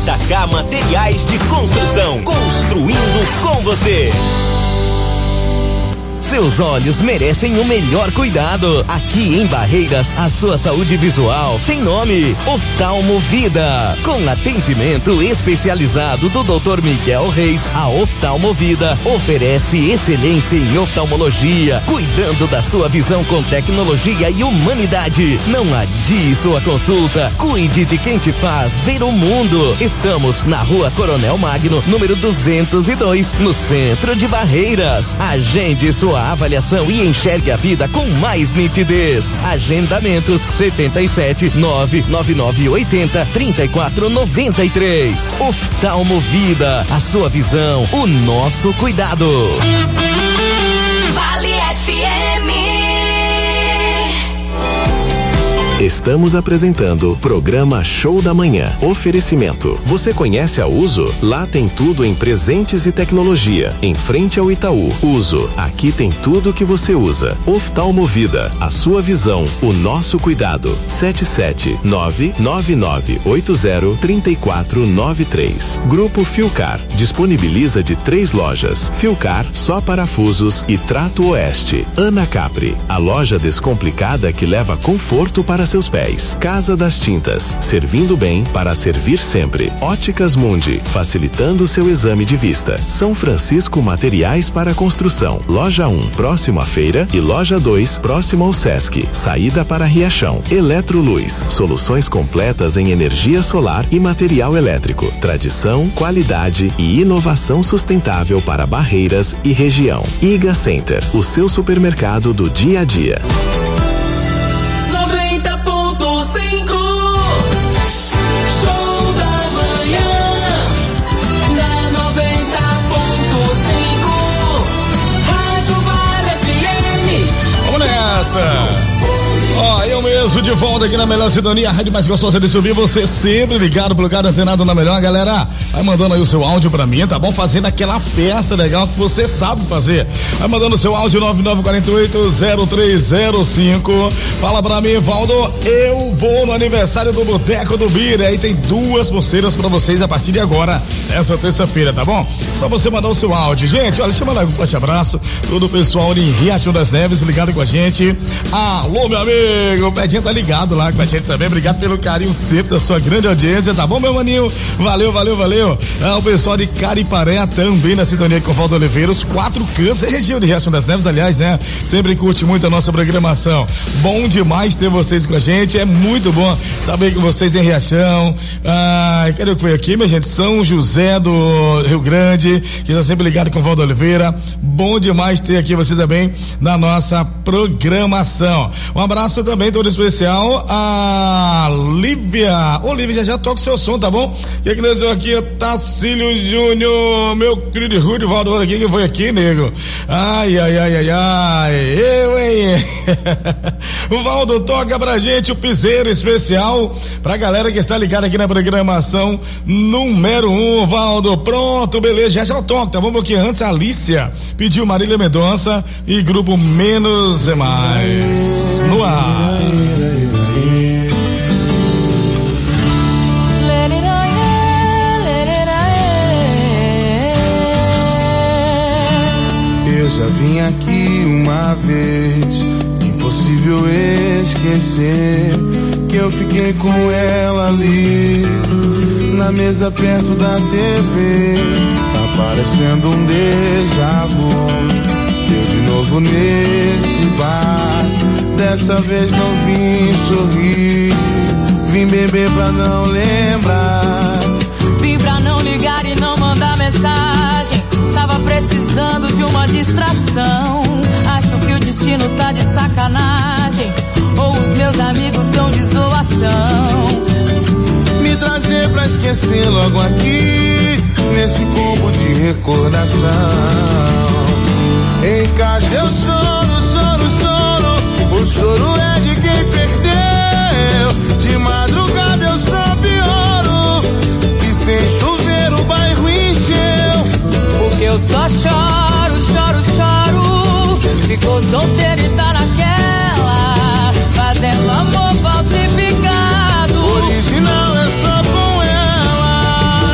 JK Materiais de Construção, construindo com você. Seus olhos merecem o melhor cuidado. Aqui em Barreiras, a sua saúde visual tem nome: Oftalmo Vida. Com atendimento especializado do Dr. Miguel Reis, a Oftalmo Vida oferece excelência em oftalmologia, cuidando da sua visão com tecnologia e humanidade. Não adie sua consulta. Cuide de quem te faz ver o mundo. Estamos na Rua Coronel Magno, número 202, no centro de Barreiras. Agende sua avaliação e enxergue a vida com mais nitidez. Agendamentos 77 999 80 34 93. Oftalmo Vida, a sua visão, o nosso cuidado. Vale FM. Estamos apresentando o programa Show da Manhã. Oferecimento. Você conhece a Uso? Lá tem tudo em presentes e tecnologia. Em frente ao Itaú. Uso. Aqui tem tudo que você usa. Oftalmo Vida. A sua visão, o nosso cuidado. 77999803493. Grupo Filcar. Disponibiliza de 3 lojas. Filcar, só parafusos e Trato Oeste. Ana Capri. A loja descomplicada que leva conforto para seus pés. Casa das Tintas, servindo bem para servir sempre. Óticas Mundi, facilitando seu exame de vista. São Francisco Materiais para Construção. Loja 1, próximo à feira, e Loja 2, próximo ao Sesc. Saída para Riachão. Eletroluz, soluções completas em energia solar e material elétrico. Tradição, qualidade e inovação sustentável para Barreiras e região. Iga Center, o seu supermercado do dia a dia. Ó, eu mesmo de volta aqui na melhor sintonia, a rádio mais gostosa de subir, você sempre ligado, plugado, antenado na melhor, galera. Vai mandando aí o seu áudio pra mim, tá bom? Fazendo aquela festa legal que você sabe fazer. Vai mandando o seu áudio 9948-0305. Fala pra mim, Valdo, eu vou no aniversário do Boteco do Bira. Aí tem 2 pulseiras pra vocês a partir de agora, essa terça-feira, tá bom? Só você mandar o seu áudio. Gente, olha, chama lá um forte abraço. Todo o pessoal ali em Riachão das Neves ligado com a gente. Alô, meu amigo, o Pedinho tá ligado lá com a gente também. Obrigado pelo carinho sempre da sua grande audiência, tá bom, meu maninho? Valeu. O pessoal de Cariparé também na sintonia com o Valdo Oliveira, os 4 cantos, é região de Riachão das Neves, aliás, né? Sempre curte muito a nossa programação. Bom demais ter vocês com a gente, é muito bom saber que vocês em Riachão. Cadê o que foi aqui, minha gente? São José do Rio Grande, que está sempre ligado com o Valdo Oliveira. Bom demais ter aqui você também na nossa programação. Um abraço também todo especial a Lívia. Ô, Lívia, já toca o seu som, tá bom? E aqui nós aqui é Tacílio Júnior, meu querido Rúdio Valdo, olha aqui que foi aqui, nego. Ai, eu, hein? O Valdo toca pra gente o piseiro especial pra galera que está ligada aqui na programação número 1, Valdo. Pronto, beleza, já toca, tá bom? Porque antes a Alicia pediu Marília Mendonça e grupo Menos é Mais. No ar. Eu já vim aqui uma vez, impossível esquecer que eu fiquei com ela ali na mesa perto da TV. Tá parecendo um déjà vu. Eu de novo nesse bar, dessa vez não vim sorrir, vim beber pra não lembrar, vim pra não ligar e não mandar mensagem. Tava precisando de uma distração. Acho que o destino tá de sacanagem, ou os meus amigos tão de zoação. Me trazer pra esquecer logo aqui, nesse combo de recordação. Em casa eu choro. O choro é de quem perdeu. De madrugada eu só pioro, e sem chover o bairro encheu. Porque eu só choro. Ficou solteiro e tá naquela, fazendo amor falsificado. Original é só com ela.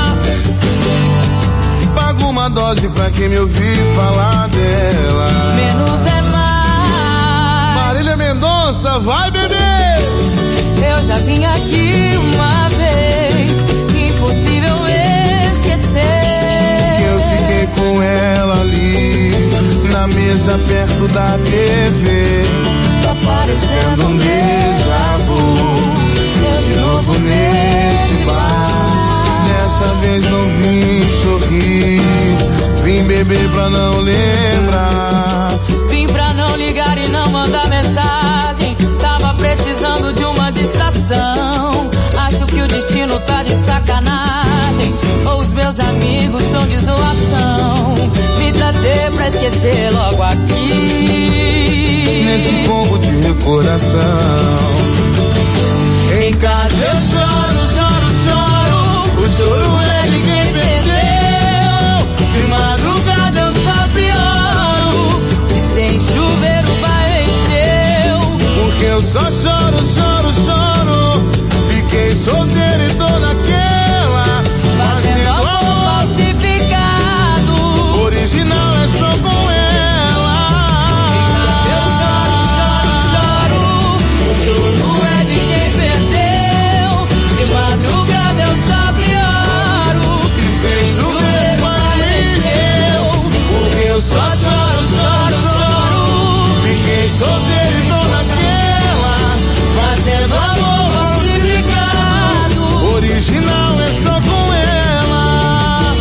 dose pra quem me ouvir falar dela. Menos é mais. Marília Mendonça, vai bebê! Eu já vim aqui uma vez, impossível esquecer. Que eu fiquei com ela ali, na mesa perto da TV. Tá parecendo um déjà vu. Eu de novo nesse bar. Dessa vez não vim sorrir, vim beber pra não lembrar. Vim pra não ligar e não mandar mensagem. Tava precisando de uma distração. Acho que o destino tá de sacanagem, ou os meus amigos tão de zoação. Me trazer pra esquecer logo aqui, nesse pombo de coração. Em casa eu choro, choro, choro. O choro é de quem perdeu. De madrugada eu só pioro, e sem chuveiro o bairro encheu. porque eu só choro, choro, choro. Fiquei solteiro e tô naquela, Fazendo amor falsificado. original é só com ela. Eu choro, choro, choro. O choro é de quem perdeu. De madrugada eu só pioro, e sem chuveiro o bairro encheu. Porque eu só choro, choro, choro. Fiquei solteiro e tô naquela, Fazendo amor falsificado. original é só com ela.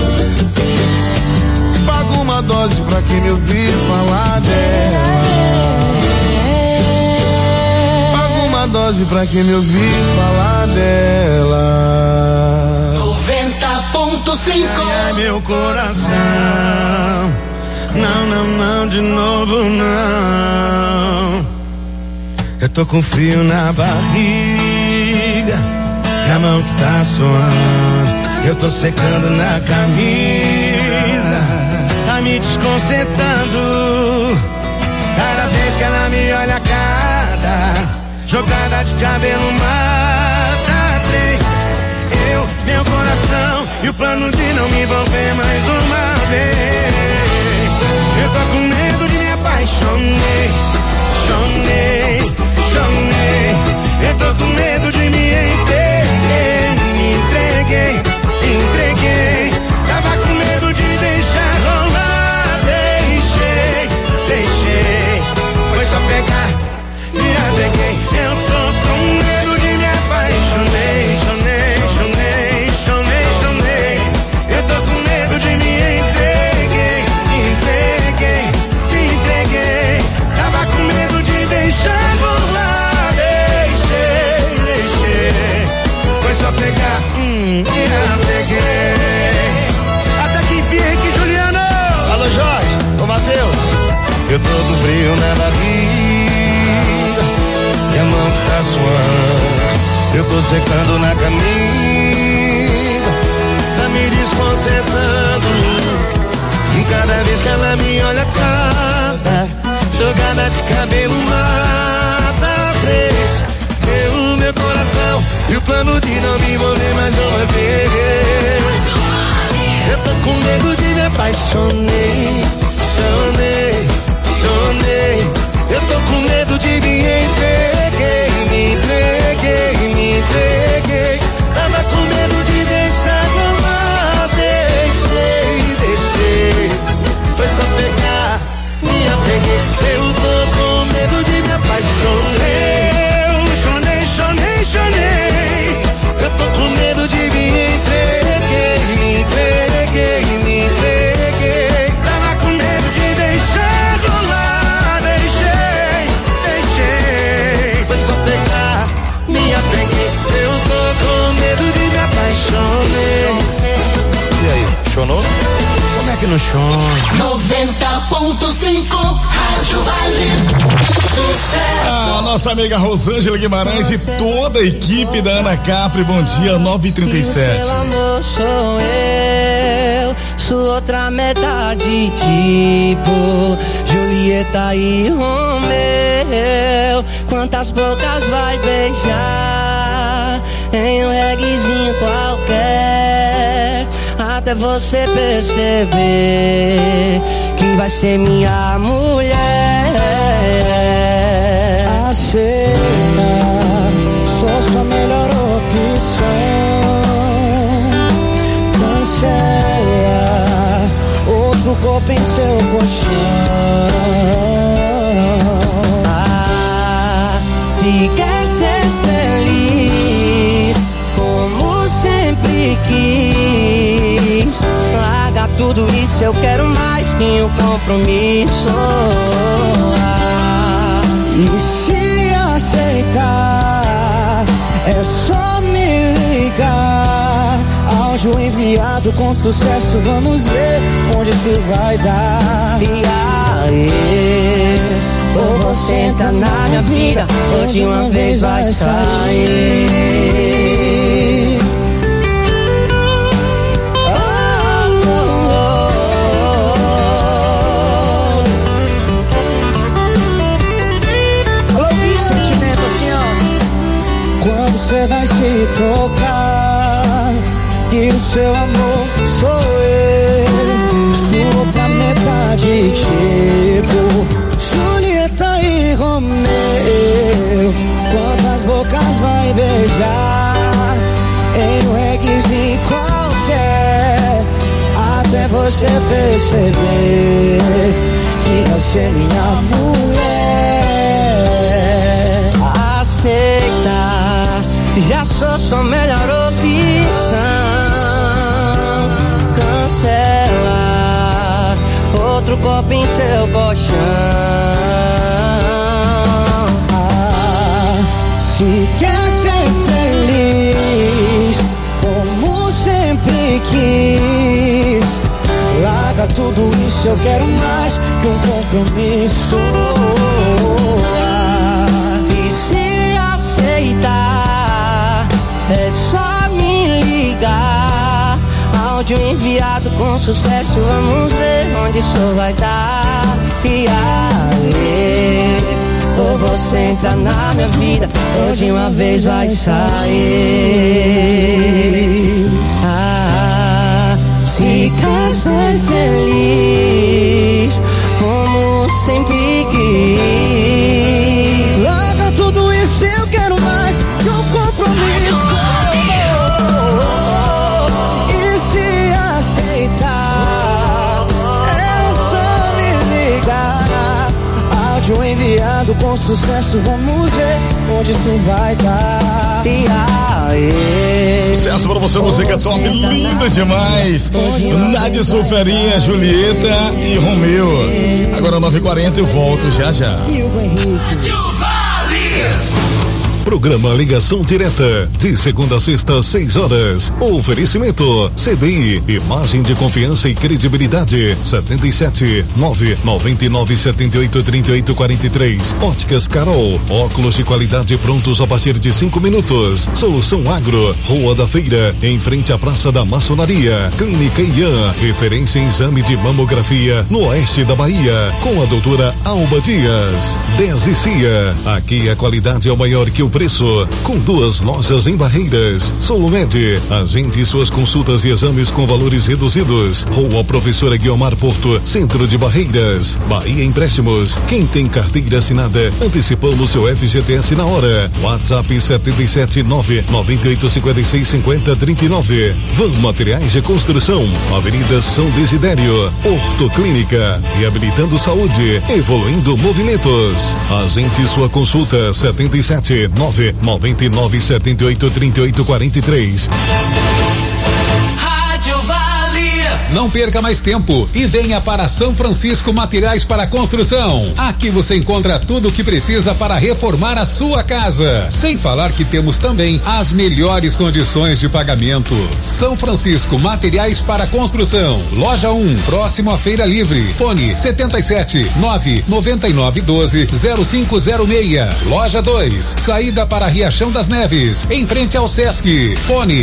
Pago uma dose pra quem me ouvir falar dela. Pago uma dose pra quem me ouvir falar dela. 90.5. Ai, meu coração, não, não, não, de novo não. Eu tô com frio na barriga, e a mão que tá suando. Eu tô secando na camisa, tá me desconcertando. Cada vez que ela me olha, cada jogada de cabelo mata três. Eu, meu coração e o plano de não me envolver mais uma vez. Eu tô com medo de me apaixonei, chonei, chonei. Eu tô com medo de me entreguei, me entreguei, entreguei. Tava com medo de deixar rolar, deixei, deixei. Foi só pegar, me apeguei. Eu tô com medo de me apaixonei, chonei, chonei, chonei, chonei. Eu tô com medo de me entreguei, entreguei, entreguei. Tava com medo de deixar rolar, deixei, deixei. Foi só pegar, me apeguei. Até que enfim, Henrique Juliano. Alô, Jorge, ô Matheus. Eu tô com frio na barriga, e a mão que tá suando. Eu tô secando na camisa, tá me desconcertando. E cada vez que ela me olha, cada jogada de cabelo mata três. Eu, meu coração e o plano de não me envolver mais uma vez. Eu tô com medo de me apaixonei, chonei, chonei. Eu tô com medo de me entreguei, me entreguei, me entreguei. Tava com medo de deixar rolar, deixei, deixei. Foi só pegar, me apeguei. Eu tô com medo de me apaixonei. Chonei, chonei, chonei. Eu tô com medo de me entreguei, me entreguei, me entreguei. Tava com medo de deixar rolar, deixei, deixei. Foi só pegar, me apeguei. Eu tô com medo de me apaixonei. E aí, chonou? Como é que não chora? 90.5 Rádio Vale. Sucesso. A nossa amiga Rosângela Guimarães e toda a equipe da Ana Capri. Bom dia, 9h37. Seu amor sou eu, sua outra metade, tipo Julieta e Romeu. Quantas bocas vai beijar em um reguezinho qualquer? até você perceber que vai ser minha mulher. Aceita, sou sua melhor opção. Cancela outro corpo em seu colchão. Se quer ser feliz como sempre quis, larga tudo isso, eu quero mais que um compromisso. E se aceitar, é só me ligar. Áudio enviado com sucesso, vamos ver onde tu vai dar. E aí, ou você entra na minha vida, ou de uma vez vai sair. Sentimento assim, ó. Quando você vai se tocar e o seu amor sou eu, sua outra metade, tipo Julieta e Romeu. Quantas bocas vai beijar em um reguezinho qualquer, até você perceber que vai ser minha mulher. Aceita, já sou sua melhor opção. Cancela outro copo em seu colchão. Se quer ser feliz como sempre quis, larga tudo isso, eu quero mais que um compromisso. E se aceitar, é só me ligar. Áudio enviado com sucesso, vamos ver onde isso vai dar. E aí, ou você entra na minha vida, ou de uma vez vai sair. Se quer ser feliz como sempre quis, larga tudo isso, eu quero mais que um compromisso. E se aceitar, é só me ligar. Áudio enviado com sucesso, vamos ver onde isso vai dar. E aí, sucesso pra você, música top, linda demais. Nádia Sulferinha, Julieta e Romeu. Agora 9h40, eu volto já já. Programa Ligação Direta, de segunda a sexta, 6 horas. Oferecimento CDI, imagem de confiança e credibilidade. 77-999783843. Óticas Carol, óculos de qualidade prontos a partir de 5 minutos. Solução Agro, Rua da Feira, em frente à Praça da Maçonaria. Clínica Ian, referência em exame de mamografia no oeste da Bahia, com a doutora Alba Dias. 10 e Cia, aqui a qualidade é o maior que o preço, com 2 lojas em Barreiras. Solumed, agende suas consultas e exames com valores reduzidos. Rua Professora Guiomar Porto, centro de Barreiras. Bahia Empréstimos, quem tem carteira assinada, antecipando seu FGTS na hora. WhatsApp 779-9856-5039. Van Materiais de Construção, Avenida São Desidério. Ortoclínica, reabilitando saúde, evoluindo movimentos. Agende sua consulta 77-999783843. Não perca mais tempo e venha para São Francisco Materiais para Construção. Aqui você encontra tudo o que precisa para reformar a sua casa. Sem falar que temos também as melhores condições de pagamento. São Francisco Materiais para Construção. Loja 1, próximo à Feira Livre. Fone 77-99912-0506. Loja 2, saída para Riachão das Neves, em frente ao Sesc. Fone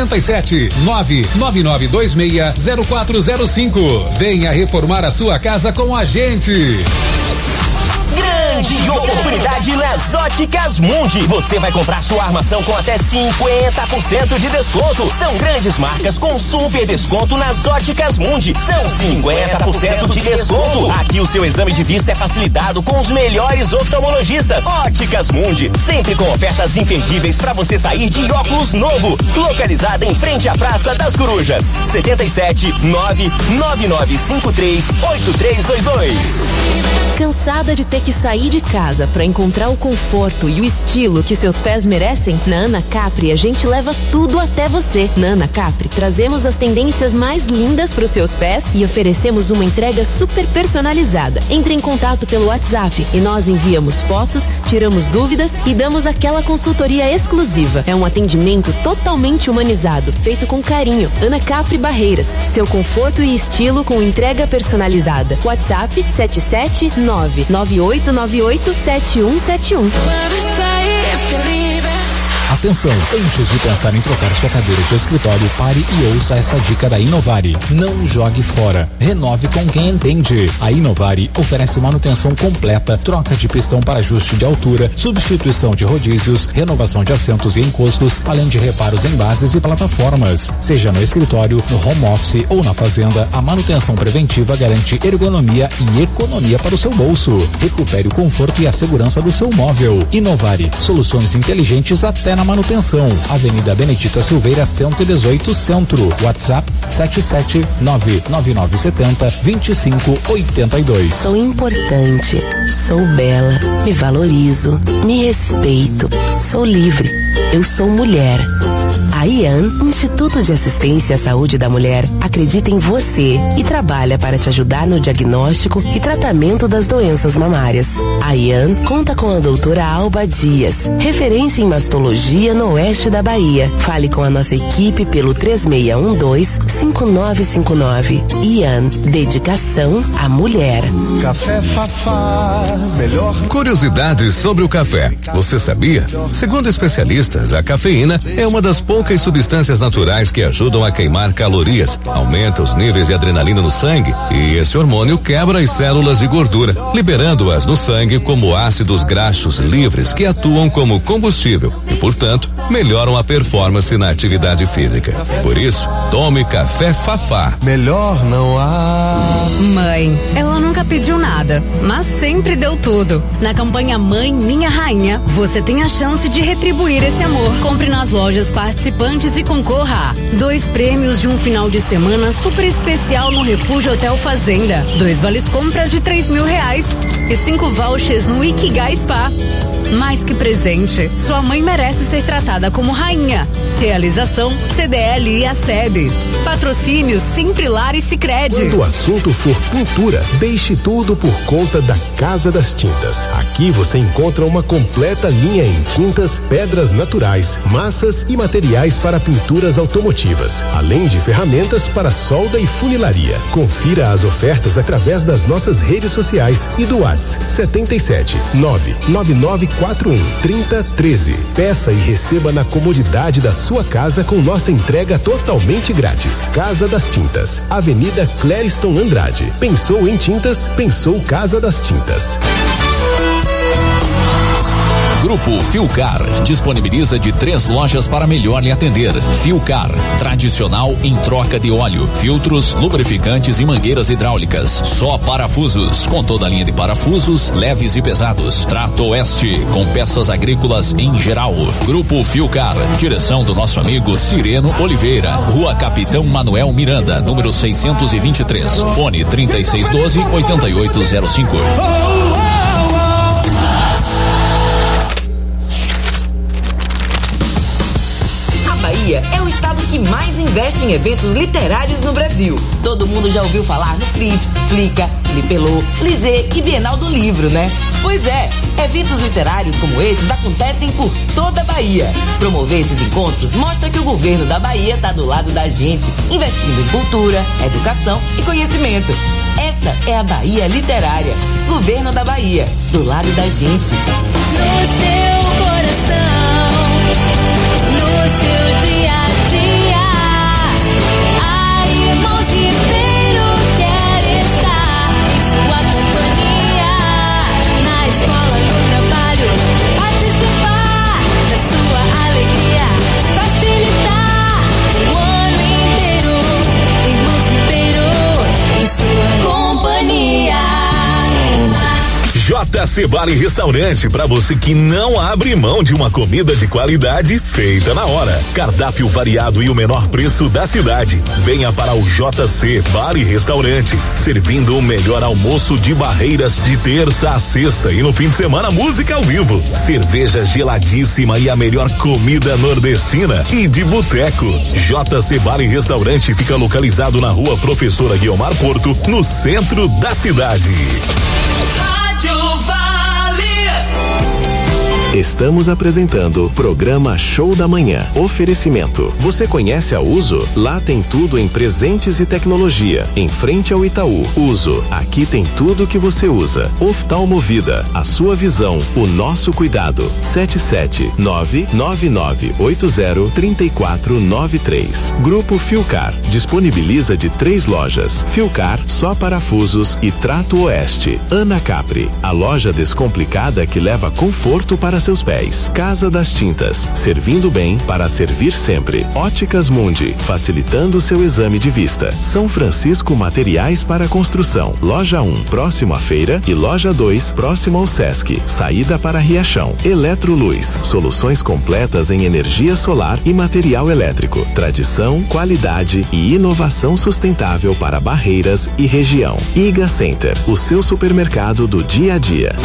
77-99926-0405. Venha reformar a sua casa com a gente. grande oportunidade nas Óticas Mundi. Você vai comprar sua armação com até 50% de desconto. São grandes marcas com super desconto nas Óticas Mundi. São 50% de desconto. Aqui o seu exame de vista é facilitado com os melhores oftalmologistas. Óticas Mundi, sempre com ofertas imperdíveis para você sair de óculos novo. Localizada em frente à Praça das Corujas. 77-99953-8322. Cansada de ter que sair de casa para encontrar o conforto e o estilo que seus pés merecem? Na Ana Capri a gente leva tudo até você. Na Ana Capri trazemos as tendências mais lindas para os seus pés e oferecemos uma entrega super personalizada. Entre em contato pelo WhatsApp e nós enviamos fotos, tiramos dúvidas e damos aquela consultoria exclusiva. É um atendimento totalmente humanizado, feito com carinho. Ana Capri Barreiras, seu conforto e estilo com entrega personalizada. WhatsApp 77998987171. Atenção, antes de pensar em trocar sua cadeira de escritório, pare e ouça essa dica da Inovari. Não jogue fora, renove com quem entende. A Inovari oferece manutenção completa, troca de pistão para ajuste de altura, substituição de rodízios, renovação de assentos e encostos, além de reparos em bases e plataformas. Seja no escritório, no home office ou na fazenda, a manutenção preventiva garante ergonomia e economia para o seu bolso. Recupere o conforto e a segurança do seu móvel. Inovari, soluções inteligentes até na manutenção. Avenida Benedita Silveira, 118 Centro. WhatsApp 77999702582. Sou importante, sou bela, me valorizo, me respeito, sou livre, eu sou mulher. A IAN, Instituto de Assistência à Saúde da Mulher, acredita em você e trabalha para te ajudar no diagnóstico e tratamento das doenças mamárias. A IAN conta com a doutora Alba Dias, referência em mastologia no oeste da Bahia. Fale com a nossa equipe pelo 3612-5959. IAN, dedicação à mulher. Café Fafá, melhor. Curiosidades sobre o café. Você sabia? Segundo especialistas, a cafeína é uma das poucas substâncias naturais que ajudam a queimar calorias, aumenta os níveis de adrenalina no sangue e esse hormônio quebra as células de gordura, liberando-as no sangue como ácidos graxos livres que atuam como combustível e, portanto, melhoram a performance na atividade física. Por isso, tome Café Fafá. Melhor não há. Mãe, ela nunca pediu nada, mas sempre deu tudo. Na campanha Mãe Minha Rainha, você tem a chance de retribuir esse amor. Compre nas lojas participantes e concorra a 2 prêmios de um final de semana super especial no Refúgio Hotel Fazenda, 2 vales compras de R$3.000 e 5 vouchers no Ikigai Spa. Mais que presente, sua mãe merece ser tratada como rainha. Realização CDL e ASEB. Patrocínio Simprilar e Sicredi. Quando o assunto for pintura, deixe tudo por conta da Casa das Tintas. Aqui você encontra uma completa linha em tintas, pedras naturais, massas e materiais para pinturas automotivas, além de ferramentas para solda e funilaria. Confira as ofertas através das nossas redes sociais e do WhatsApp 77999413013. Peça e receba na comodidade da sua casa com nossa entrega totalmente grátis. Casa das Tintas, Avenida Clériston Andrade. Pensou em tintas? Pensou Casa das Tintas. Grupo Filcar disponibiliza de 3 lojas para melhor lhe atender. Filcar, tradicional em troca de óleo, filtros, lubrificantes e mangueiras hidráulicas. Só parafusos, com toda a linha de parafusos, leves e pesados. Trato Oeste, com peças agrícolas em geral. Grupo Filcar, direção do nosso amigo Cireno Oliveira. Rua Capitão Manuel Miranda, número 623. Fone 3612-8805. Bahia é o estado que mais investe em eventos literários no Brasil. Todo mundo já ouviu falar no Flips, Flica, Flipelô, Fligê e Bienal do Livro, né? Pois é, eventos literários como esses acontecem por toda a Bahia. Promover esses encontros mostra que o governo da Bahia está do lado da gente, investindo em cultura, educação e conhecimento. Essa é a Bahia Literária. Governo da Bahia, do lado da gente. No seu coração, no seu dia a dia, a Irmãos Ribeiro quer estar em sua companhia, na escola, J. Sebali Restaurante, para você que não abre mão de uma comida de qualidade feita na hora. Cardápio variado e o menor preço da cidade. Venha para o JC Bar e Restaurante, servindo o melhor almoço de Barreiras de terça a sexta e no fim de semana música ao vivo, cerveja geladíssima e a melhor comida nordestina e de boteco. JC Bar e Restaurante fica localizado na Rua Professora Guiomar Porto, no centro da cidade. Rádio Vale. Estamos apresentando programa Show da Manhã. Oferecimento. Você conhece a Uso? Lá tem tudo em presentes e tecnologia. Em frente ao Itaú. Uso. Aqui tem tudo que você usa. Oftalmovida. A sua visão. O nosso cuidado. 77999803493. Grupo Filcar. Disponibiliza de 3 lojas. Filcar, só parafusos e Trato Oeste. Ana Capri. A loja descomplicada que leva conforto para seus pés. Casa das Tintas, servindo bem para servir sempre. Óticas Mundi, facilitando seu exame de vista. São Francisco Materiais para Construção. Loja 1, próximo à feira, e Loja 2, próximo ao Sesc. Saída para Riachão. Eletroluz, soluções completas em energia solar e material elétrico. Tradição, qualidade e inovação sustentável para Barreiras e região. Iga Center, o seu supermercado do dia a dia.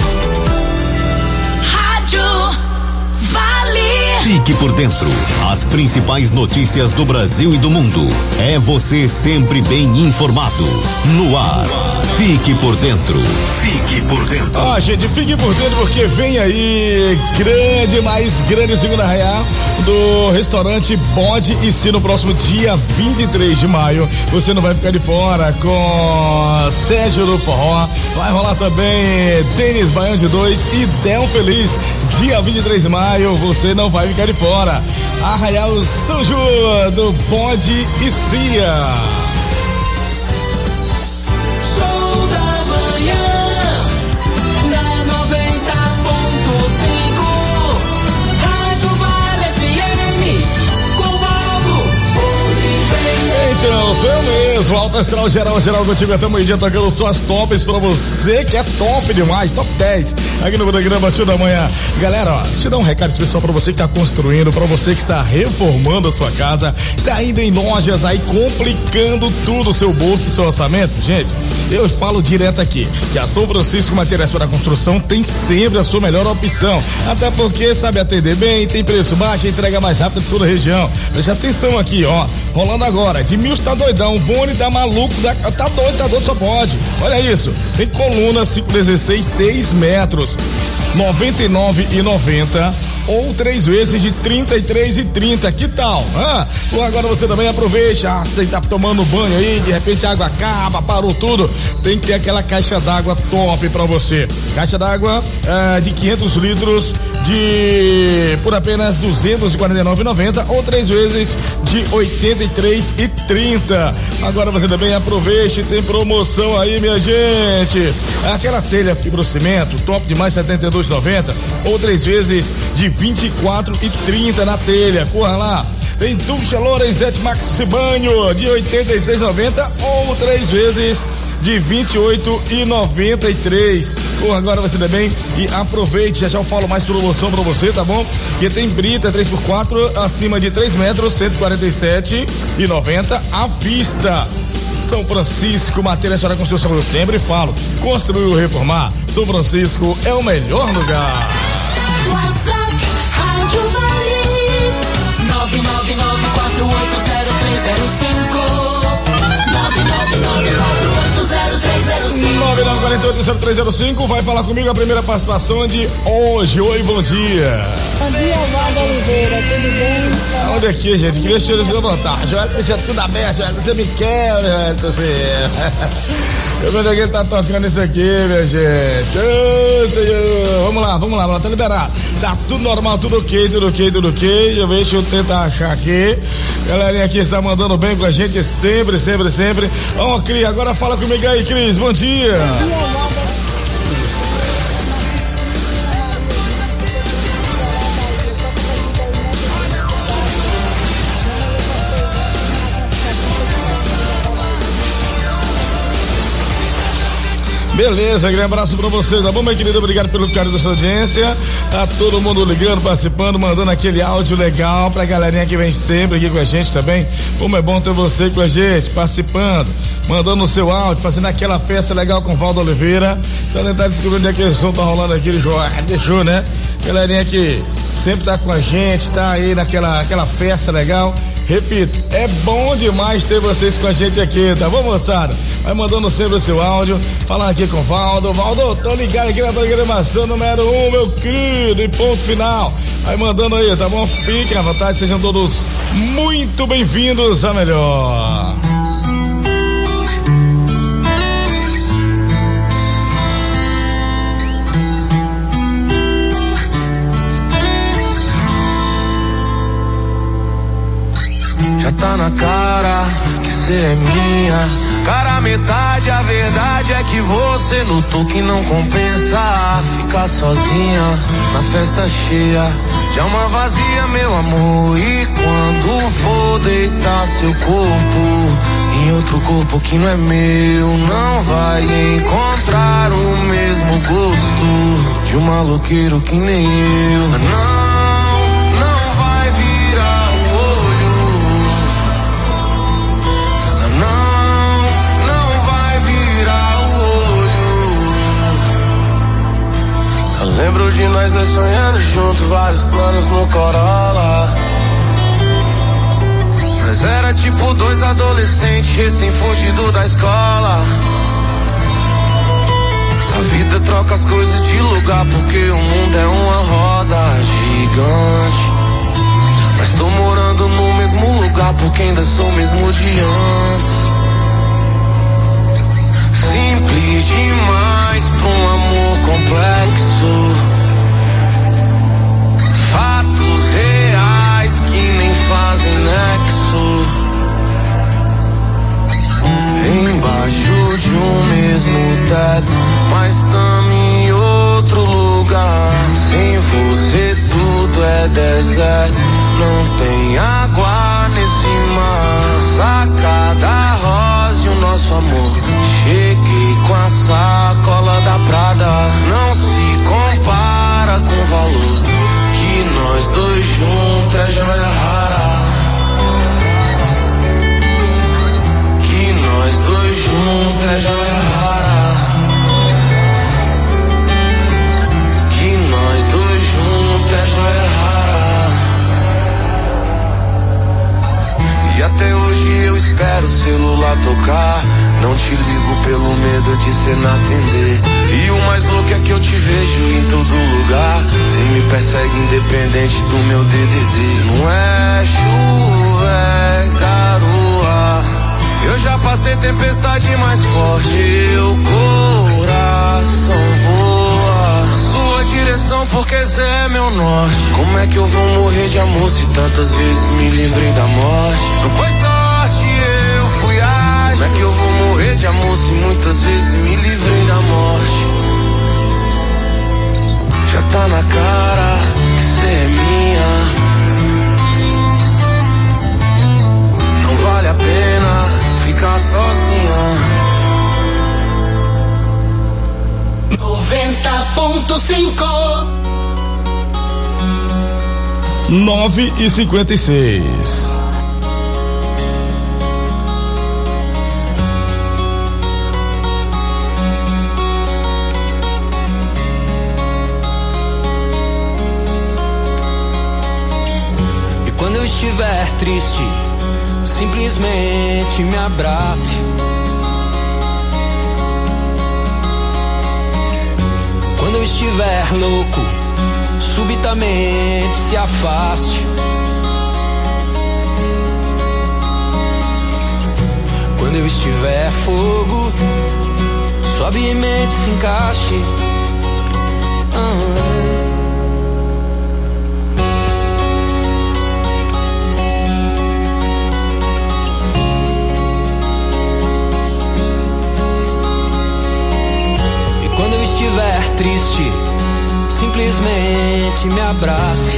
Fique por dentro. As principais notícias do Brasil e do mundo. É você sempre bem informado. No ar. Fique por dentro. Fique por dentro. Ó, gente, fique por dentro porque vem aí mais grande segunda arraiá do restaurante Bode e Si no próximo dia 23 de maio. Você não vai ficar de fora com Sérgio do Forró. Vai rolar também Denis Baião de 2 e Del Feliz. Dia 23 de maio, você não vai ficar de fora. Arraial São João do Bode e Cia. Show da manhã na 90.5 Rádio Vale FM com Valdo Oliveira. Então, sou eu mesmo, Alto Astral Geral contigo, tamo aí já tocando só as tops pra você que é top demais, top 10 aqui no programa Show da Manhã. Galera, ó, deixa eu dar um recado especial pra você que tá construindo, pra você que está reformando a sua casa, está indo em lojas aí complicando tudo, o seu bolso, o seu orçamento. Gente, eu falo direto aqui que a São Francisco Materiais para Construção tem sempre a sua melhor opção, até porque sabe atender bem, tem preço baixo, entrega mais rápido em toda a região. Preste atenção aqui, ó, rolando agora, Edmilson tá doidão, Vone tá maluco, tá doido, só pode. Olha isso, tem coluna 516, 6 metros, R$99,90 ou 3 vezes de R$33,30. Que tal? Agora você também aproveita, você tá tomando banho aí, de repente a água acaba, parou tudo, tem que ter aquela caixa d'água top pra você. Caixa d'água de 500 litros por apenas R$249,90 ou 3 vezes de R$83,30. Agora você também aproveite, tem promoção aí, minha gente. Aquela telha fibrocimento top demais, R$72,90 ou 3 vezes de R$24,30 na telha. Corra lá. Tem ducha Lorenzetti Maxi Banho de R$86,90 ou 3 vezes de R$28,93. Agora você também e aproveite, já eu falo mais promoção pra você, tá bom? Que tem brita 3x4 acima de 3 metros, R$147,90 à vista. São Francisco Materiais para Construção, eu sempre falo, construir ou reformar, São Francisco é o melhor lugar. WhatsApp Rádio Vale 999480305 vai falar comigo a primeira participação de hoje. Oi, bom dia. Bom dia, Valdo Oliveira, tudo bem? Onde aqui, gente? Queria te levantar. Joel, deixa tudo aberto, Joel, você me quer, Joel, você. Eu vendo que ele tá tocando isso aqui, minha gente. Ô, Senhor. Vamos lá, tá liberado. Tá tudo normal, tudo ok. Deixa eu tentar achar aqui. Galerinha aqui está mandando bem com a gente sempre. Ó, Cris, agora fala comigo aí, Cris. Bom dia. Bom dia, Valdo. Beleza, aquele abraço pra você, tá bom, meu querido? Obrigado pelo carinho da sua audiência. Tá todo mundo ligando, participando, mandando aquele áudio legal pra galerinha que vem sempre aqui com a gente também. Como é bom ter você com a gente, participando, mandando o seu áudio, fazendo aquela festa legal com o Valdo Oliveira. Tá tentando descobrir onde é que o som tá rolando aqui, ele deixou, né? Galerinha que sempre tá com a gente, tá aí naquela festa legal. Repito, é bom demais ter vocês com a gente aqui, tá bom, moçada? Vai mandando sempre o seu áudio, falando aqui com o Valdo. Valdo, tô ligado aqui na programação número 1, meu querido, e ponto final. Vai mandando aí, tá bom? Fiquem à vontade, sejam todos muito bem-vindos a melhor. Já tá na cara que cê é minha. Cara, metade, a verdade é que você lutou, que não compensa ficar sozinha na festa cheia, de alma vazia, meu amor. E quando for deitar seu corpo em outro corpo que não é meu, não vai encontrar o mesmo gosto de um maloqueiro que nem eu. Não vai virar o olho. Não vai virar o olho. Eu lembro de nós dois sonhando juntos, vários planos no Corolla. Mas era tipo dois adolescentes recém-fugido da escola. A vida troca as coisas de lugar, porque o mundo é uma roda gigante. Mas tô morando no mesmo lugar, porque ainda sou o mesmo de antes. Simples demais pra um amor complexo. Fatos reais que nem fazem nexo. Embaixo de um mesmo teto, mas tamo em outro lugar. Sem você tudo é deserto, não tem água nesse mar. Sacada rosa e o nosso amor, cheguei com a sacola da Prada. Não se compara com o valor, que nós dois juntos é joia rara. Que nós dois juntos é joia rara. Que nós dois juntos é joia rara. E até hoje eu espero o celular tocar. Não te ligo pelo medo de cê não atender. E o mais louco é que eu te vejo em todo lugar. Cê me persegue independente do meu DDD. Não é chuva, é garoa. Eu já passei tempestade mais forte. Meu coração voa na sua direção, porque cê é meu norte. Como é que eu vou morrer de amor se tantas vezes me livrei da morte? Não foi sorte, eu fui ágil. Como é que eu vou morrer de amor se muitas vezes me livrei da morte? Já tá na cara que cê é minha. Não vale a pena ficar sozinha. 90.5 9h56. E quando eu estiver triste, simplesmente me abrace. Quando eu estiver louco, subitamente se afaste. Quando eu estiver fogo, suavemente se encaixe. Quando eu estiver triste, simplesmente me abrace.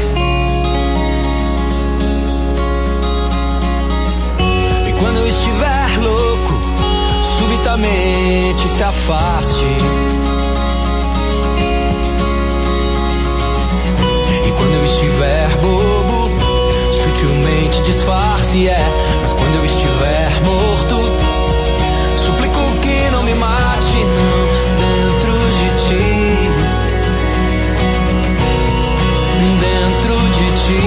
E quando eu estiver louco, subitamente sutilmente se afaste. E quando eu estiver bobo, sutilmente disfarce, mas quando eu estiver morto, suplico que não me mate, dentro de ti, dentro de ti.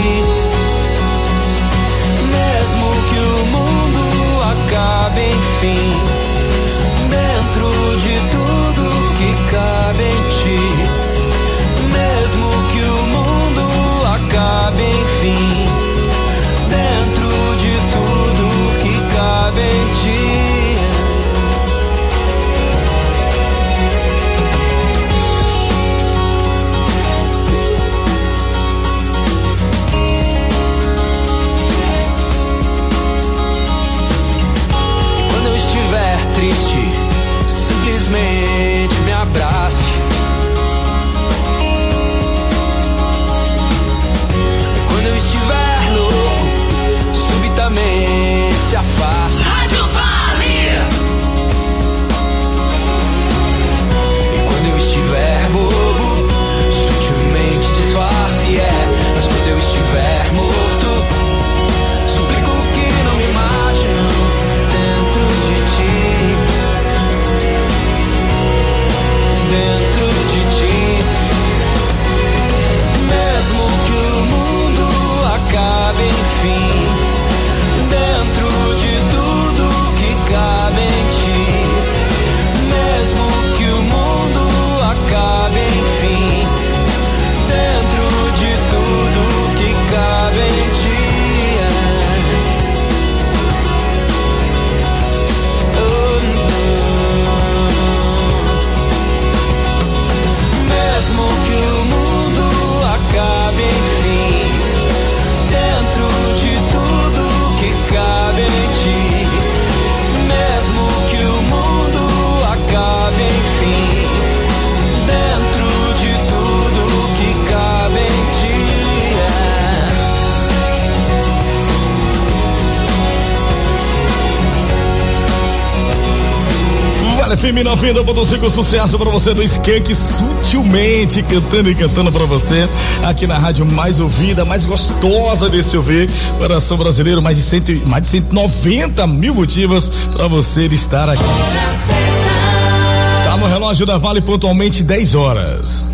Mesmo que o mundo acabe, enfim, dentro de tudo que cabe em ti. Mesmo que o mundo acabe, enfim, dentro de tudo que cabe em ti. Triste, simplesmente me abrace. Quando eu estiver louco, subitamente se afaste. Rádio Vale. E quando eu estiver bobo, sutilmente disfarce, mas quando eu estiver morto, suplico que não me mate, não, dentro de ti. Dentro de ti, mesmo que o mundo acabe, enfim, dentro de tudo que cabe em ti, mesmo que o mundo acabe, enfim, dentro de tudo que cabe em ti. Mesmo que o mundo acabe, enfim, dentro de tudo que cabe em ti. Mesmo que o mundo acabe, enfim, dentro de tudo que cabe em ti. Vale FM 90.5, sucesso pra você do Skank, sutilmente cantando e cantando pra você aqui na rádio mais ouvida, mais gostosa de se ouvir, coração brasileiro, mais de 190 mil motivos pra você estar aqui. Tá no relógio da Vale, pontualmente 10 horas.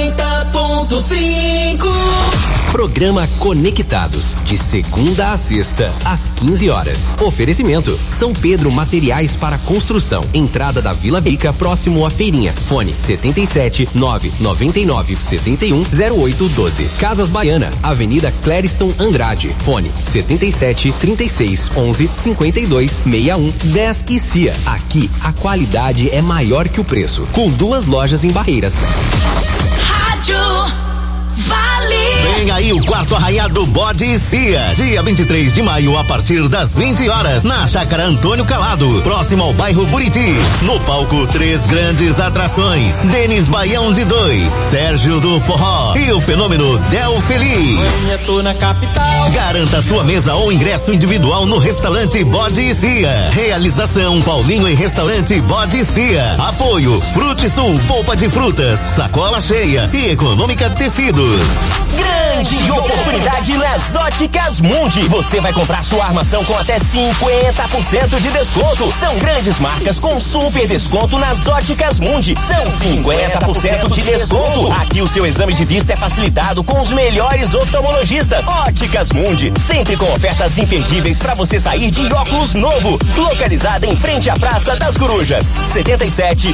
90.5. Programa Conectados, de segunda a sexta, às 15 horas. Oferecimento: São Pedro Materiais para Construção. Entrada da Vila Bica, próximo à Feirinha. Fone 77 999 71 0812. Casas Baiana, Avenida Clériston Andrade. Fone 77 36 11 52 61 10 e CIA. Aqui a qualidade é maior que o preço. Com 2 lojas em Barreiras. Rádio Vale. Vem aí o quarto arraiado Bode e Cia, dia 23 de maio, a partir das 20 horas, na Chácara Antônio Calado, próximo ao bairro Buritis. No palco, 3 grandes atrações: Denis Baião de 2, Sérgio do Forró e o fenômeno Del Feliz. Tô na capital. Garanta sua mesa ou ingresso individual no restaurante Bode e Cia. Realização: Paulinho e Restaurante Bode e Cia. Apoio: Frute Sul, polpa de frutas, sacola cheia e Econômica Tecidos. Grande oportunidade nas Óticas Mundi. Você vai comprar sua armação com até 50% de desconto. São grandes marcas com super desconto nas Óticas Mundi. São 50% de desconto. Aqui o seu exame de vista é facilitado com os melhores oftalmologistas. Óticas Mundi, sempre com ofertas imperdíveis para você sair de óculos novo. Localizada em frente à Praça das Corujas. 77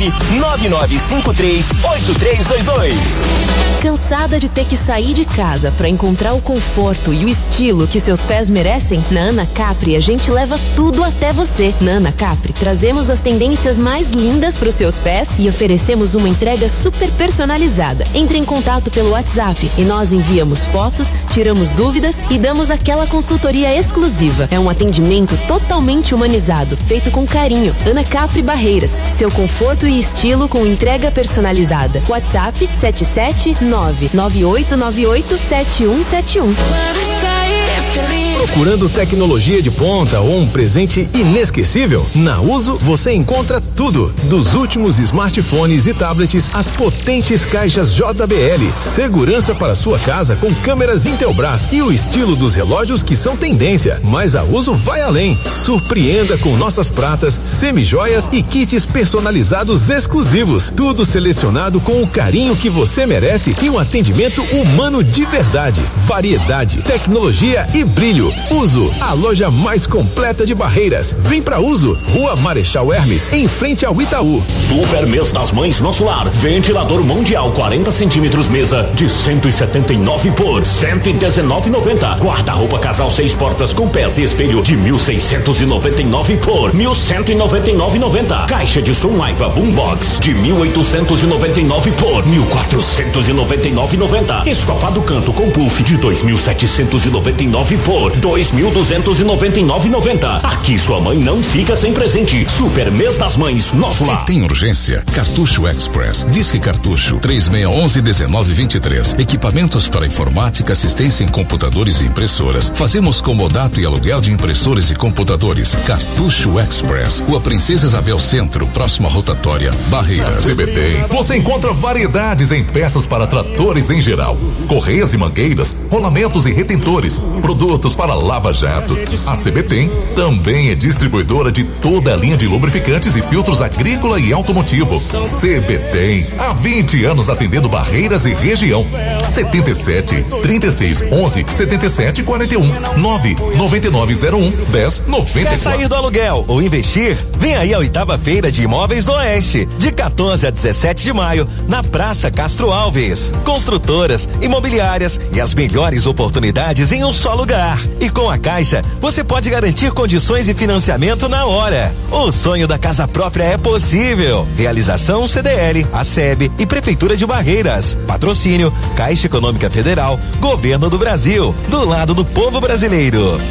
99953 8322. Cansada de ter que sair de casa para encontrar o conforto e o estilo que seus pés merecem? Na Ana Capri a gente leva tudo até você. Na Ana Capri trazemos as tendências mais lindas para os seus pés e oferecemos uma entrega super personalizada. Entre em contato pelo WhatsApp e nós enviamos fotos, tiramos dúvidas e damos aquela consultoria exclusiva. É um atendimento totalmente humanizado, feito com carinho. Ana Capri Barreiras, seu conforto e estilo com entrega personalizada. WhatsApp 77998987171. Quero sair feliz. Procurando tecnologia de ponta ou um presente inesquecível? Na Uso você encontra tudo. Dos últimos smartphones e tablets às potentes caixas JBL. Segurança para sua casa com câmeras Intelbras e o estilo dos relógios que são tendência. Mas a Uso vai além. Surpreenda com nossas pratas, semijoias e kits personalizados exclusivos. Tudo selecionado com o carinho que você merece e um atendimento humano de verdade. Variedade, tecnologia e brilho. Uso, a loja mais completa de Barreiras. Vem pra Uso, Rua Marechal Hermes, em frente ao Itaú. Super mês das mães Nosso Lar. Ventilador mundial 40 centímetros mesa de 179 por 119,90. Guarda-roupa casal 6 portas com pés e espelho de 1.699 por 1.199,90. Caixa de som Aiva Boombox de 1.899 por 1.499,90. Estofado canto com puff de 2.799 por 2.299,90. Aqui sua mãe não fica sem presente. Super mês das mães Nosso Lar. Se tem urgência, Cartucho Express. Disque Cartucho 3611-1923. Equipamentos para informática, assistência em computadores e impressoras. Fazemos comodato e aluguel de impressores e computadores. Cartucho Express. Rua Princesa Isabel Centro, próxima rotatória, Barreiras. CBT. Você encontra variedades em peças para tratores em geral. Correias e mangueiras, rolamentos e retentores. Produtos para lava-jato. A CBT também é distribuidora de toda a linha de lubrificantes e filtros agrícola e automotivo. CBT. Há 20 anos atendendo Barreiras e região. 77 36 11 77 41 9 9901 10 94. Quer sair do aluguel ou investir? Vem aí a 8ª Feira de Imóveis do Oeste, de 14 a 17 de maio, na Praça Castro Alves. Construtoras, imobiliárias e as melhores oportunidades em um só lugar. E com a Caixa, você pode garantir condições e financiamento na hora. O sonho da casa própria é possível. Realização CDL, ACEB e Prefeitura de Barreiras. Patrocínio Caixa Econômica Federal, Governo do Brasil, do lado do povo brasileiro.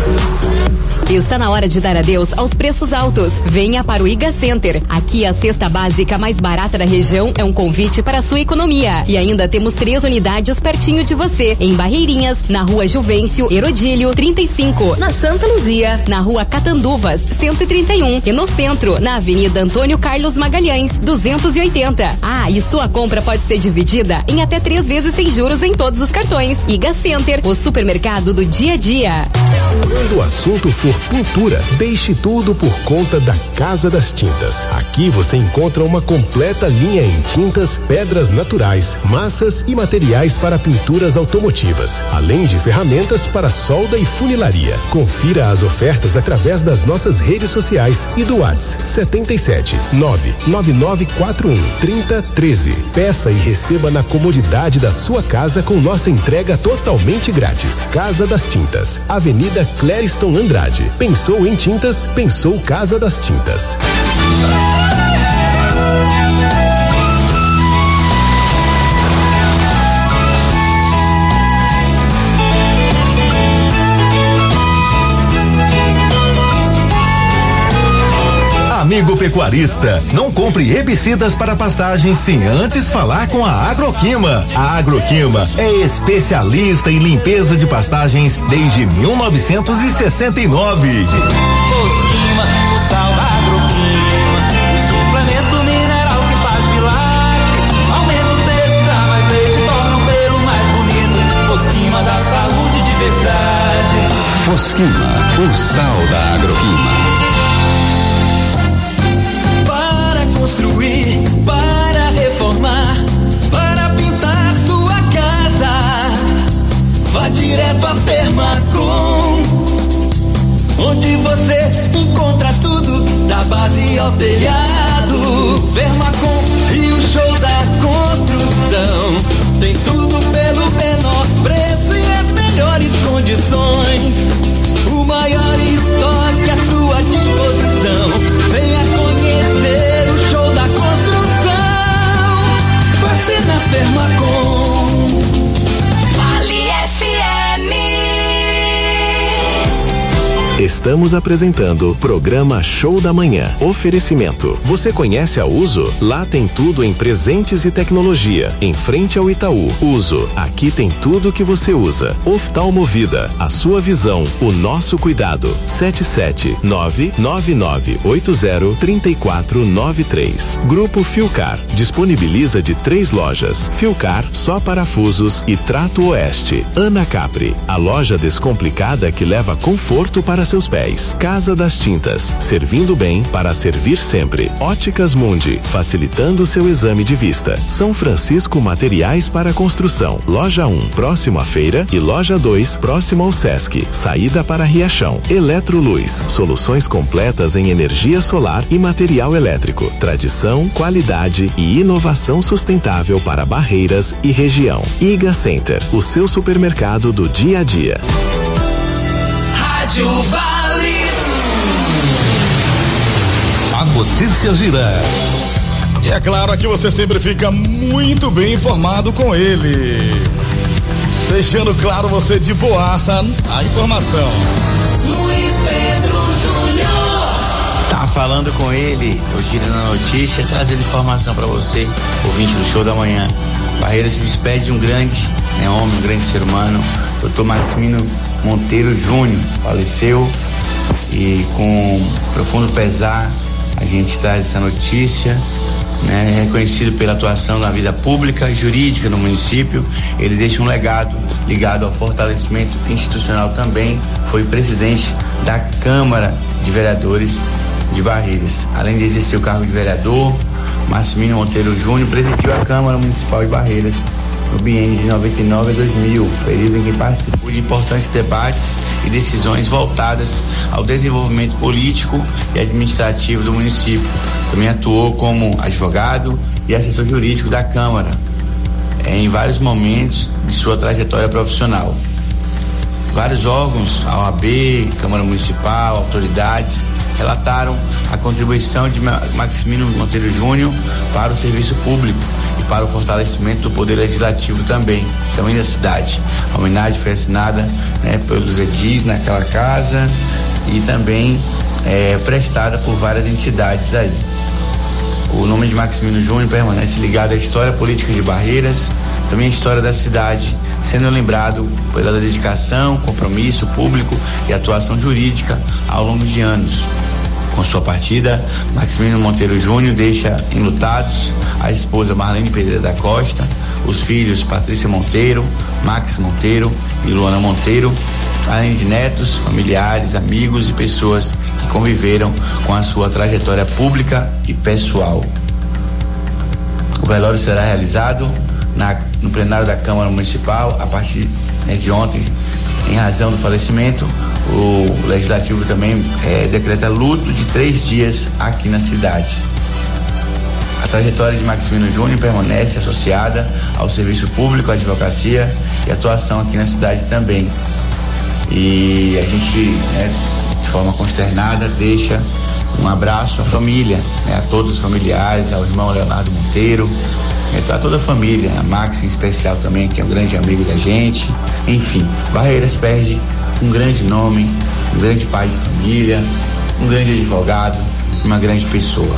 Está na hora de dar adeus aos preços altos. Venha para o Iga Center. Aqui a cesta básica mais barata da região é um convite para a sua economia. E ainda temos 3 unidades pertinho de você. Em Barreirinhas, na Rua Juvencio Herodílio 35. Na Santa Luzia, na Rua Catanduvas 131. E no centro, na Avenida Antônio Carlos Magalhães 280. Ah, e sua compra pode ser dividida em até 3 vezes sem juros em todos os cartões. Iga Center, o supermercado do dia a dia. Quando o assunto for pintura, deixe tudo por conta da Casa das Tintas. Aqui você encontra uma completa linha em tintas, pedras naturais, massas e materiais para pinturas automotivas, além de ferramentas para solda e funilaria. Confira as ofertas através das nossas redes sociais e do WhatsApp 77 99941 3013. Peça e receba na comodidade da sua casa com nossa entrega totalmente grátis. Casa das Tintas, Avenida Clériston Andrade. Pensou em tintas? Pensou Casa das Tintas. Amigo pecuarista, não compre herbicidas para pastagens sem antes falar com a Agroquima. A Agroquima é especialista em limpeza de pastagens desde 1969. Fosquima, o sal da Agroquima, o suplemento mineral que faz milagre. Aumenta o peso, dá mais leite, torna o pelo mais bonito. Fosquima dá saúde de verdade. Fosquima, o sal da Agroquima. Construir, para reformar, para pintar sua casa. Vá direto a Permacom, onde você encontra tudo, da base ao telhado. Permacom e o show da construção, tem tudo pelo menor preço e as melhores condições. O maior estoque à sua disposição. Venha conhecer o show da construção. Você na Permacom. Vale FM. Estamos apresentando Programa Show da Manhã. Oferecimento. Você conhece a Uso? Lá tem tudo em presentes e tecnologia. Em frente ao Itaú. Uso. Aqui tem tudo que você usa. Oftalmovida. A sua visão. O nosso cuidado. 77999803493. Grupo Filcar. Disponibiliza de 3 lojas. Filcar, só parafusos e Trato Oeste. Ana Capri. A loja descomplicada que leva conforto para seus pés. Casa das Tintas, servindo bem para servir sempre. Óticas Mundi, facilitando seu exame de vista. São Francisco Materiais para Construção. Loja 1, próximo à feira, e Loja 2, próximo ao Sesc. Saída para Riachão. Eletroluz, soluções completas em energia solar e material elétrico. Tradição, qualidade e inovação sustentável para Barreiras e região. Iga Center, o seu supermercado do dia a dia. Rádio Vale. A notícia gira. E é claro que você sempre fica muito bem informado com ele. Deixando claro você de boaça a informação. Luiz Pedro Júnior. Tá falando com ele, tô girando a notícia, trazendo informação pra você, ouvinte do Show da Manhã. Barreiras se despede de um grande homem, um grande ser humano, Dr. Maximino Monteiro Júnior, faleceu, e com profundo pesar a gente traz essa notícia, né? Reconhecido pela atuação na vida pública e jurídica no município, ele deixa um legado ligado ao fortalecimento institucional também, foi presidente da Câmara de Vereadores de Barreiras. Além de exercer o cargo de vereador, Maximino Monteiro Júnior presidiu a Câmara Municipal de Barreiras no biênio de 99 a 2000, período em que participou de importantes debates e decisões voltadas ao desenvolvimento político e administrativo do município. Também atuou como advogado e assessor jurídico da Câmara em vários momentos de sua trajetória profissional. Vários órgãos, a OAB, Câmara Municipal, autoridades, relataram a contribuição de Maximino Monteiro Júnior para o serviço público e para o fortalecimento do poder legislativo também da cidade. A homenagem foi assinada, pelos edis naquela casa e também prestada por várias entidades aí. O nome de Maximino Júnior permanece ligado à história política de Barreiras, também à história da cidade, sendo lembrado pela dedicação, compromisso público e atuação jurídica ao longo de anos. Com sua partida, Maximino Monteiro Júnior deixa enlutados a esposa Marlene Pereira da Costa, os filhos Patrícia Monteiro, Max Monteiro e Luana Monteiro, além de netos, familiares, amigos e pessoas que conviveram com a sua trajetória pública e pessoal. O velório será realizado no plenário da Câmara Municipal a partir de ontem. Em razão do falecimento, o Legislativo também decreta luto de 3 dias aqui na cidade. A trajetória de Maximino Júnior permanece associada ao serviço público, à advocacia e atuação aqui na cidade também. E a gente, de forma consternada, deixa um abraço à família, a todos os familiares, ao irmão Leonardo Monteiro, a toda a família, a Max em especial também, que é um grande amigo da gente. Enfim, Barreiras perde um grande nome, um grande pai de família, um grande advogado, uma grande pessoa.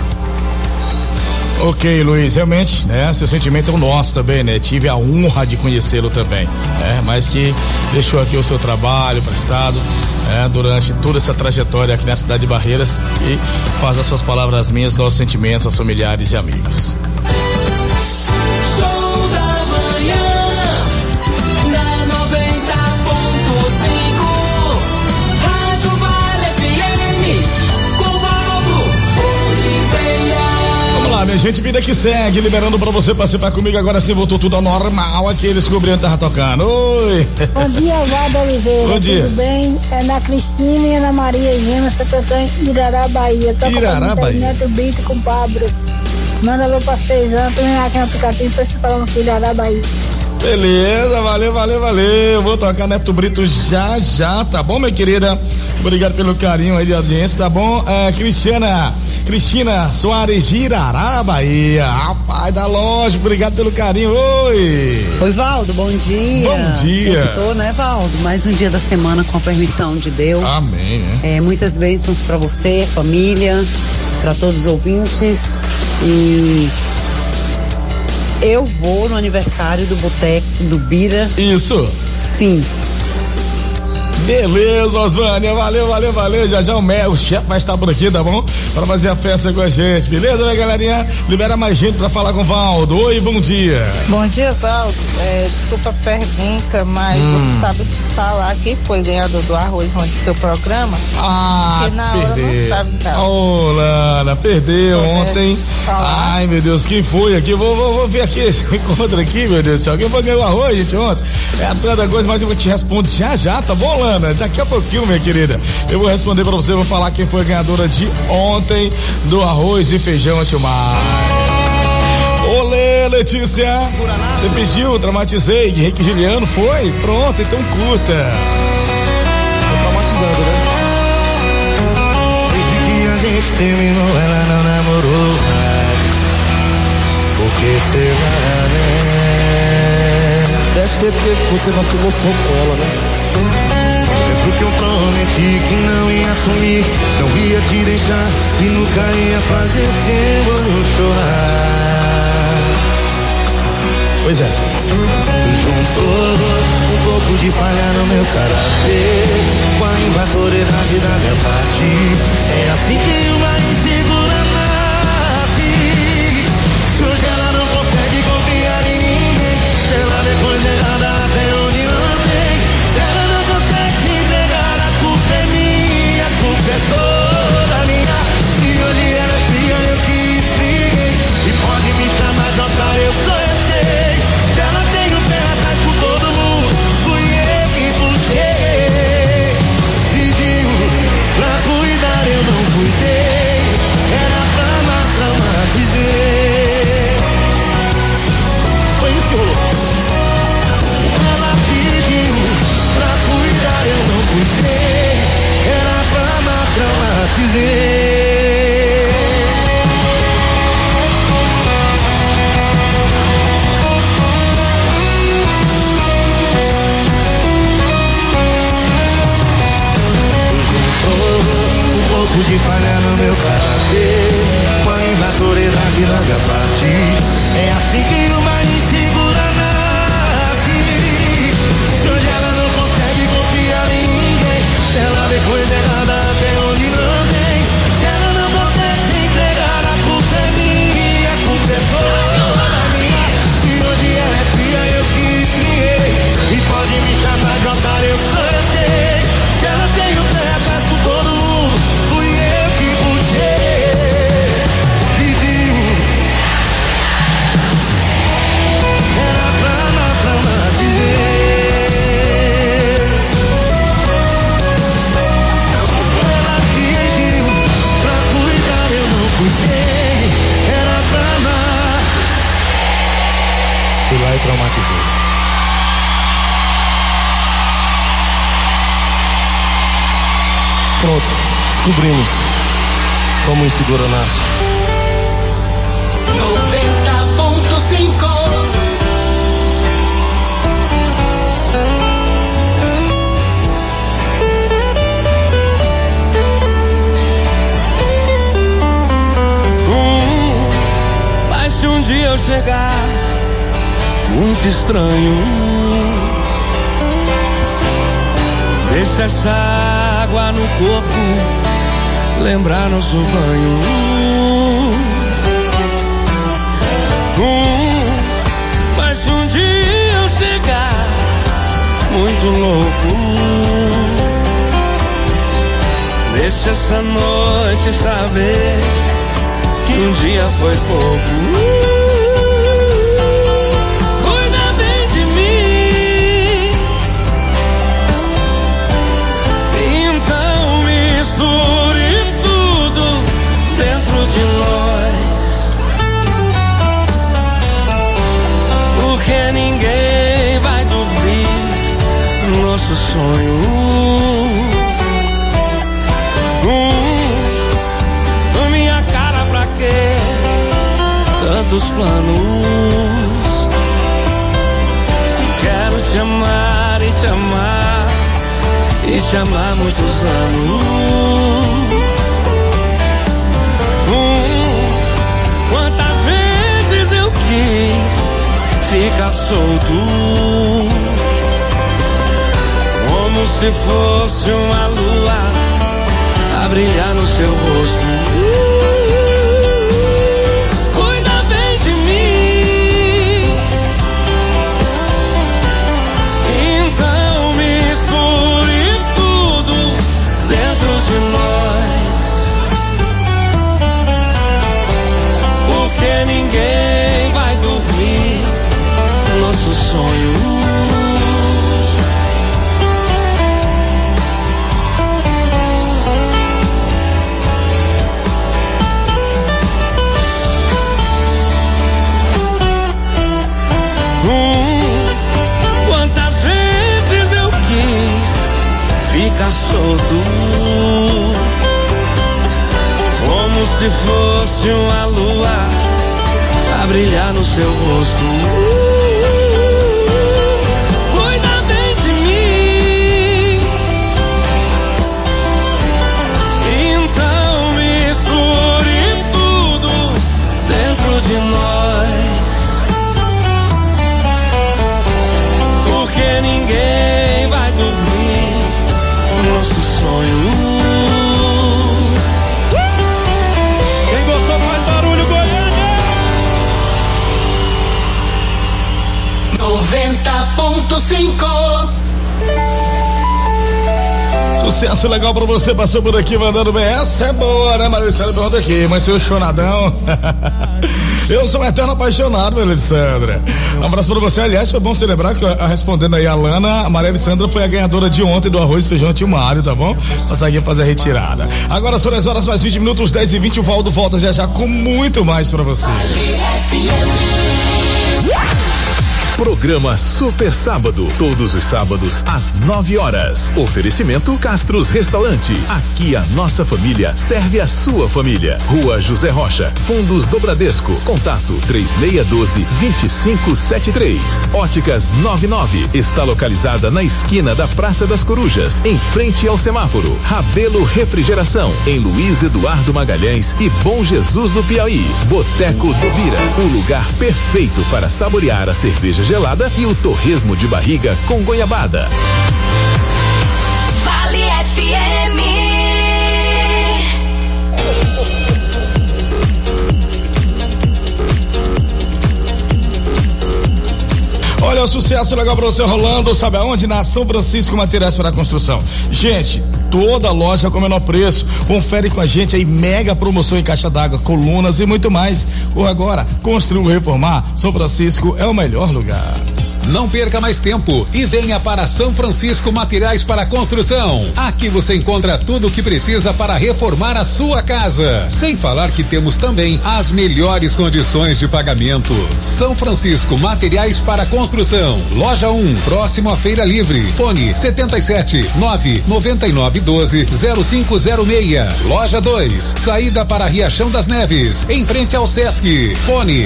Ok, Luiz, realmente, seu sentimento é o nosso também, tive a honra de conhecê-lo também, mas que deixou aqui o seu trabalho prestado, durante toda essa trajetória aqui na cidade de Barreiras, e faz as suas palavras minhas, nossos sentimentos aos familiares e amigos. Show da Manhã na 90.5 Rádio Vale FM com Valdo Oliveira. Vamos lá, minha gente, vida que segue, liberando pra você participar comigo. Agora sim voltou tudo ao normal, aqueles que o Brian tava tocando. Oi! Bom dia, Valdo Oliveira. Bom dia. Tudo bem? É na Cristina e na Maria Gema, Santo Antônio, Irará, Bahia. Irará, Bahia. Neto Brito com Pablo. Manda alô pra 6 anos, também aqui no aplicativo pra você falar no filho da Bahia. Beleza, valeu. Vou tocar Neto Brito já, tá bom, minha querida? Obrigado pelo carinho aí de audiência, tá bom? Cristiana, Cristina Soares de Irará, Bahia. Rapaz da loja, obrigado pelo carinho. Oi! Oi, Valdo, bom dia. Bom dia. Sou, né, Valdo? Mais um dia da semana com a permissão de Deus. Amém, né? Muitas bênçãos pra você, família, pra todos os ouvintes. E eu vou no aniversário do Boteco do Bira. Isso. Sim. Beleza, Osvânia, valeu. Já o chefe vai estar por aqui, tá bom? Para fazer a festa com a gente, beleza, né, galerinha? Libera mais gente pra falar com o Valdo. Oi, bom dia. Bom dia, Valdo. Desculpa a pergunta, mas você sabe falar quem foi ganhador do arroz ontem do seu programa? Porque na hora não estava em casa. Ô, Lana, perdeu ontem. Ai, meu Deus, quem foi aqui? Vou ver aqui esse encontro aqui, meu Deus do céu. Quem foi ganhar o arroz, gente, ontem? Tanta coisa, mas eu vou te responder já, tá bom, Lana? Daqui a pouquinho, minha querida, eu vou responder pra você, vou falar quem foi a ganhadora de ontem do arroz e feijão Tio Mar. Olê, Letícia, você pediu, dramatizei, Henrique Juliano, foi? Pronto, então curta. Tô traumatizando, né? Desde que a gente terminou, ela não namorou mais. Por que será, né? Deve ser porque você vacilou pouco com ela, né? Porque eu prometi que não ia assumir, não ia te deixar e nunca ia fazer seu olho chorar. Pois é, juntou um pouco de falha no meu caráter com a imaturidade da minha parte. É assim que uma insegura nasce. Se hoje ela não consegue confiar em ninguém, se ela depois errada até onde não tem, se ela não consegue se entregar, a culpa é minha, a culpa é toda minha. Se hoje ela é fria, eu que esfriei, e pode me chamar de otário, eu sou, eu sei. Se ela tem o pé atrás com todo mundo, fui eu que puxei. Pediu pra cuidar, eu não cuidei, era pra não traumatizar. Foi isso que rolou. Ela pediu pra cuidar, eu não cuidei, era pra não traumatizar. Um pouco de falha no meu caráter com a imaturidade da minha parte. É assim que uma insegura nasce. Se hoje ela não consegue confiar em ninguém, se ela vê coisa errada até onde não tem, se ela não consegue se entregar, a culpa é minha, a culpa é toda minha. Se hoje ela é fria, eu que esfriei, e pode me chamar de otário, eu sou, eu sei. Se ela tem o pé atrás com todo mundo, fui eu que puxei. Pediu, era pra não traumatizar. Ela pediu pra cuidar, eu não cuidei, era pra não. Fui lá e traumatizei. Pronto, descobrimos como insegura nasce. 90.5 Mas se um dia eu chegar muito estranho, deixa essa água no corpo lembrar nosso banho. Mas se um dia eu chegar muito louco, deixa essa noite saber que um dia foi pouco. Misture tudo dentro de nós, porque ninguém vai dormir no nosso sonho. Minha casa tantos planos. Se quero te amar e te amar e te amar muitos anos. Quantas vezes eu quis ficar solto, como se fosse uma lua a brilhar no seu rosto. Cuida bem de mim, então misture tudo dentro de nós, porque ninguém vai dormir nosso sonho. Quantas vezes eu quis ficar solto, como se fosse uma lua a brilhar no seu rosto. Cuida bem de mim, então misture tudo dentro de nós, porque ninguém vai dormir nosso sonho. Quem gostou faz barulho, Goiânia! 90.5. Sucesso legal pra você, passou por aqui mandando bem. Essa é boa, né, Maricela? Pergunta aqui, mas seu chonadão. Eu sou um eterno apaixonado, Maria Alessandra. Um abraço pra você. Aliás, foi bom celebrar que, respondendo aí a Lana, a Maria Alessandra foi a ganhadora de ontem do arroz, feijão e Mário, tá bom? Passar aqui fazer a retirada. Agora são as horas mais 20 minutos, 10h20. O Valdo volta já com muito mais pra você. Programa Super Sábado, todos os sábados às 9 horas. Oferecimento Castros Restaurante. Aqui a nossa família serve a sua família. Rua José Rocha, Fundos do Bradesco. Contato 3612-2573. Óticas 99 está localizada na esquina da Praça das Corujas, em frente ao semáforo. Rabelo Refrigeração, em Luiz Eduardo Magalhães e Bom Jesus do Piauí. Boteco do Bira, o lugar perfeito para saborear a cerveja gelada e o torresmo de barriga com goiabada. Vale FM. Olha o sucesso legal pra você rolando, sabe aonde? Na São Francisco Materiais para Construção. Gente, toda loja com o menor preço. Confere com a gente aí, mega promoção em caixa d'água, colunas e muito mais. Corra agora, construir, reformar. São Francisco é o melhor lugar. Não perca mais tempo e venha para São Francisco Materiais para Construção. Aqui você encontra tudo o que precisa para reformar a sua casa. Sem falar que temos também as melhores condições de pagamento. São Francisco Materiais para Construção. Loja 1, próximo à Feira Livre. Fone 77-99912-0506. Loja 2, saída para Riachão das Neves, em frente ao Sesc. Fone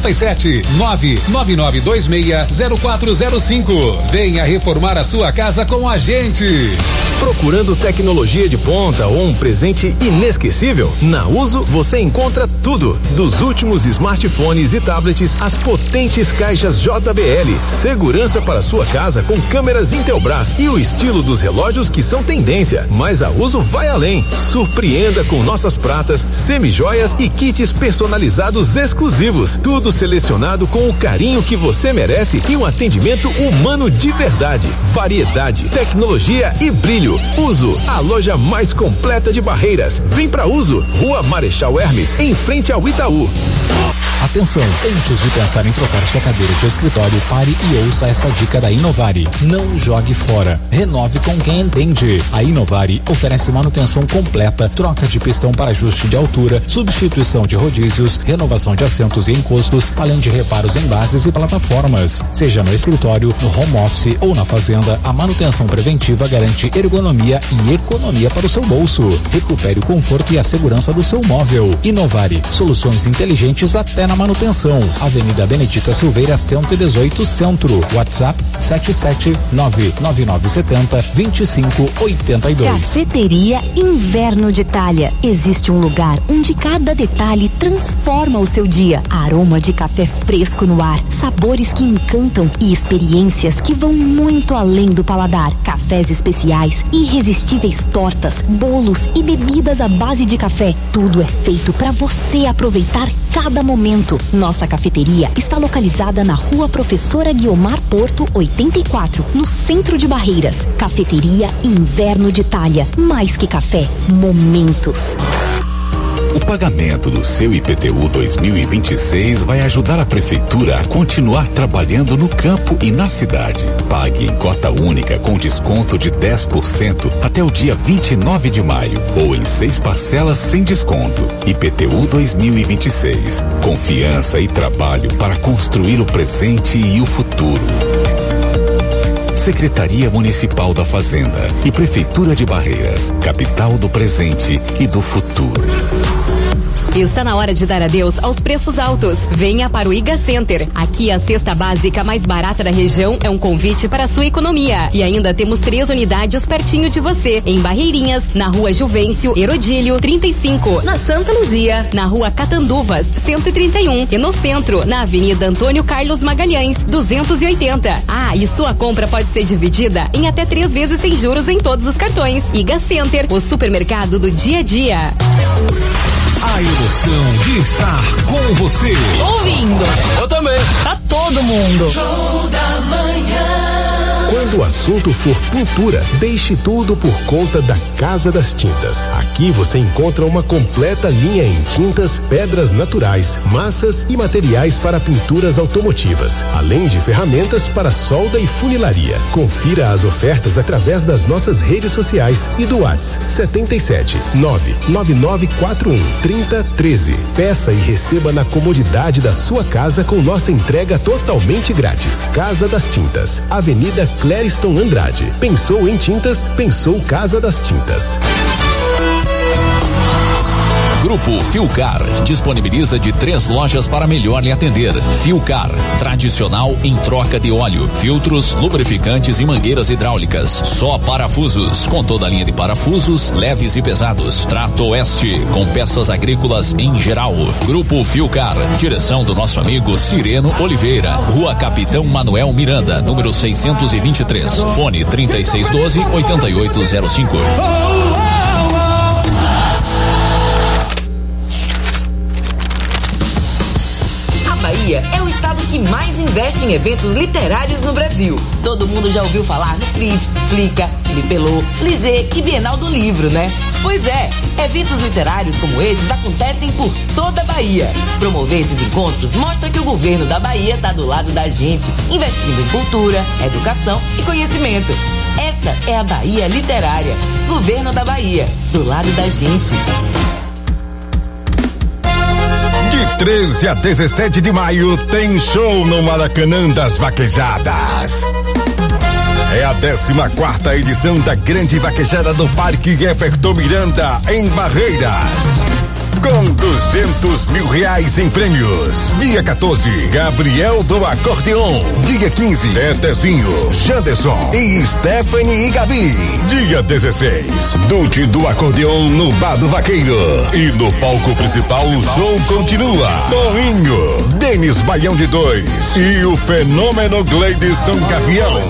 77-99926-0405. Venha reformar a sua casa com a gente. Procurando tecnologia de ponta ou um presente inesquecível? Na Uso você encontra tudo. Dos últimos smartphones e tablets às potentes caixas JBL. Segurança para sua casa com câmeras Intelbras e o estilo dos relógios que são tendência. Mas a Uso vai além. Surpreenda com nossas pratas, semijoias e kits personalizados exclusivos. Tudo selecionado com o carinho que você merece e um atendimento humano de verdade. Variedade, tecnologia e brilho. Uso, a loja mais completa de Barreiras. Vem pra Uso, Rua Marechal Hermes, em frente ao Itaú. Atenção, antes de pensar em trocar sua cadeira de escritório, pare e ouça essa dica da Inovari. Não jogue fora. Renove com quem entende. A Inovari oferece manutenção completa, troca de pistão para ajuste de altura, substituição de rodízios, renovação de assentos e encostos, além de reparos em bases e plataformas. Seja no escritório, no home office ou na fazenda, a manutenção preventiva garante ergonomia e economia para o seu bolso. Recupere o conforto e a segurança do seu móvel. Inovari, soluções inteligentes até na na manutenção. Avenida Benedita Silveira, 118, Centro. WhatsApp 77999702582. Cafeteria Inverno de Itália. Existe um lugar onde cada detalhe transforma o seu dia. Aroma de café fresco no ar, sabores que encantam e experiências que vão muito além do paladar. Cafés especiais, irresistíveis tortas, bolos e bebidas à base de café. Tudo é feito para você aproveitar cada momento. Nossa cafeteria está localizada na Rua Professora Guiomar Porto, 84, no centro de Barreiras. Cafeteria Inverno de Itália. Mais que café, momentos. O pagamento do seu IPTU 2026 vai ajudar a Prefeitura a continuar trabalhando no campo e na cidade. Pague em cota única com desconto de 10% até o dia 29 de maio ou em 6 parcelas sem desconto. IPTU 2026. Confiança e trabalho para construir o presente e o futuro. Secretaria Municipal da Fazenda e Prefeitura de Barreiras, capital do presente e do futuro. Está na hora de dar adeus aos preços altos. Venha para o Iga Center. Aqui a cesta básica mais barata da região é um convite para a sua economia. E ainda temos 3 unidades pertinho de você. Em Barreirinhas, na Rua Juvencio Herodílio 35. Na Santa Luzia, na Rua Catanduvas 131. E no centro, na Avenida Antônio Carlos Magalhães 280. Ah, e sua compra pode ser dividida em até 3 vezes sem juros em todos os cartões. Iga Center, o supermercado do dia a dia. A emoção de estar com você. Ouvindo. Eu também. Tá todo mundo. Show da manhã. Quando o assunto for pintura, deixe tudo por conta da Casa das Tintas. Aqui você encontra uma completa linha em tintas, pedras naturais, massas e materiais para pinturas automotivas, além de ferramentas para solda e funilaria. Confira as ofertas através das nossas redes sociais e do WhatsApp 77 99941 3013. Peça e receba na comodidade da sua casa com nossa entrega totalmente grátis. Casa das Tintas, Avenida Clériston Andrade. Pensou em tintas? Pensou Casa das Tintas. Grupo Filcar disponibiliza de 3 lojas para melhor lhe atender. Filcar, tradicional em troca de óleo, filtros, lubrificantes e mangueiras hidráulicas. Só parafusos, com toda a linha de parafusos, leves e pesados. Trato Oeste, com peças agrícolas em geral. Grupo Filcar, direção do nosso amigo Cireno Oliveira. Rua Capitão Manuel Miranda, número 623. Fone 3612-8805. Bahia é o estado que mais investe em eventos literários no Brasil. Todo mundo já ouviu falar no Flips, Flica, Flipelô, Fligê e Bienal do Livro, né? Pois é, eventos literários como esses acontecem por toda a Bahia. Promover esses encontros mostra que o governo da Bahia está do lado da gente, investindo em cultura, educação e conhecimento. Essa é a Bahia Literária. Governo da Bahia, do lado da gente. De 13 a 17 de maio tem show no Maracanã das Vaquejadas. É a 14ª edição da Grande Vaquejada do Parque Everton Miranda, em Barreiras. Com R$200 mil em prêmios. Dia 14, Gabriel do Acordeon. Dia 15, Tetezinho, Janderson e Stephanie e Gabi. Dia 16, Dute do Acordeon no Bar do Vaqueiro. E no palco principal o show continua. Toninho, Denis Baião de 2 e o fenômeno Gleidson Gavião.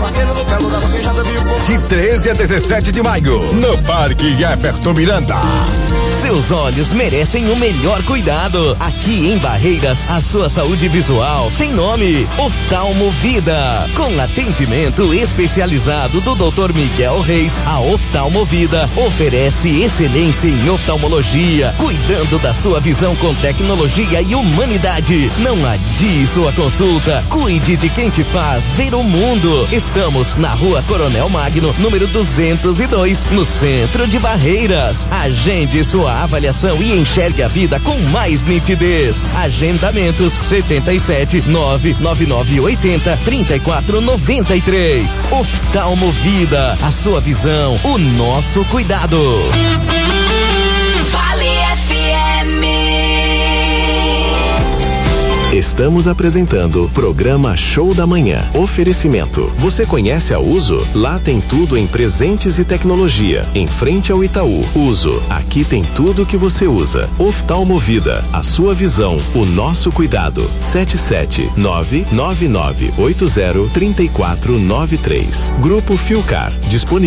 De 13 a 17 de maio, no Parque Everton Miranda. Seus olhos merecem o melhor cuidado. Aqui em Barreiras, a sua saúde visual tem nome: Oftalmo Vida. Com atendimento especializado do Dr. Miguel Reis, a Oftalmo Vida oferece excelência em oftalmologia, cuidando da sua visão com tecnologia e humanidade. Não adie sua consulta. Cuide de quem te faz ver o mundo. Estamos na Rua Coronel Magno, número 202, no centro de Barreiras. Agende sua avaliação e enxergue a vida com mais nitidez. Agendamentos 77 99980 3493. Oftalmo Vida, a sua visão, o nosso cuidado. Vale FM. Estamos apresentando programa Show da Manhã. Oferecimento. Você conhece a Uso? Lá tem tudo em presentes e tecnologia. Em frente ao Itaú. Uso. Aqui tem tudo que você usa. Oftalmovida. A sua visão. O nosso cuidado. 77999803493. Grupo Filcar. Disponível